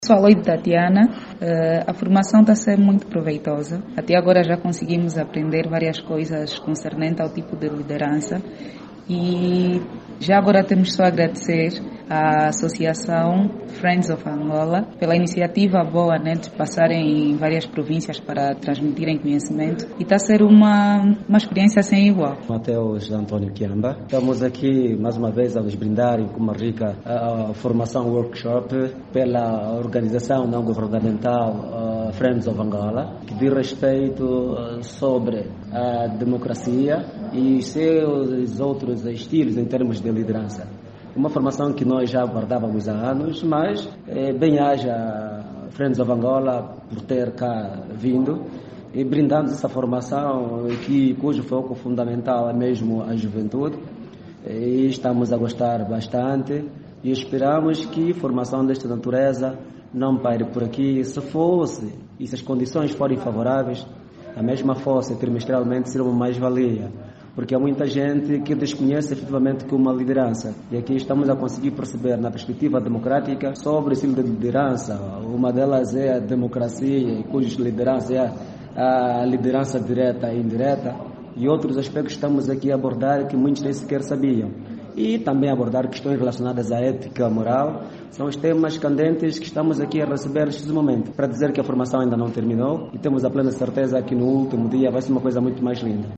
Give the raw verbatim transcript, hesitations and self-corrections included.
Sou a Loide Tatiana, uh, a formação está a ser muito proveitosa. Até agora já conseguimos aprender várias coisas concernentes ao tipo de liderança e já agora temos só a agradecer à Associação Friends of Angola pela iniciativa boa, né, de passarem em várias províncias para transmitirem conhecimento e está a ser uma, uma experiência sem igual. Mateus Antônio Kiamba. Estamos aqui mais uma vez a nos brindarem com uma rica uh, formação workshop pela organização não governamental uh, Friends of Angola, que diz respeito uh, sobre a democracia e seus outros estilos em termos de liderança. Uma formação que nós já aguardávamos há anos, mas eh, bem haja Friends of Angola por ter cá vindo e brindamos essa formação que, cujo foco fundamental é mesmo a juventude, e estamos a gostar bastante e esperamos que formação desta natureza não pare por aqui. Se fosse e se as condições forem favoráveis, a mesma força trimestralmente será uma mais-valia, porque há muita gente que desconhece efetivamente que uma liderança. E aqui estamos a conseguir perceber, na perspectiva democrática, sobre o estilo de liderança. Uma delas é a democracia, cuja liderança é a liderança direta e indireta. E outros aspectos que estamos aqui a abordar que muitos nem sequer sabiam. E também abordar questões relacionadas à ética, moral. São os temas candentes que estamos aqui a receber neste momento. Para dizer que a formação ainda não terminou e temos a plena certeza que no último dia vai ser uma coisa muito mais linda.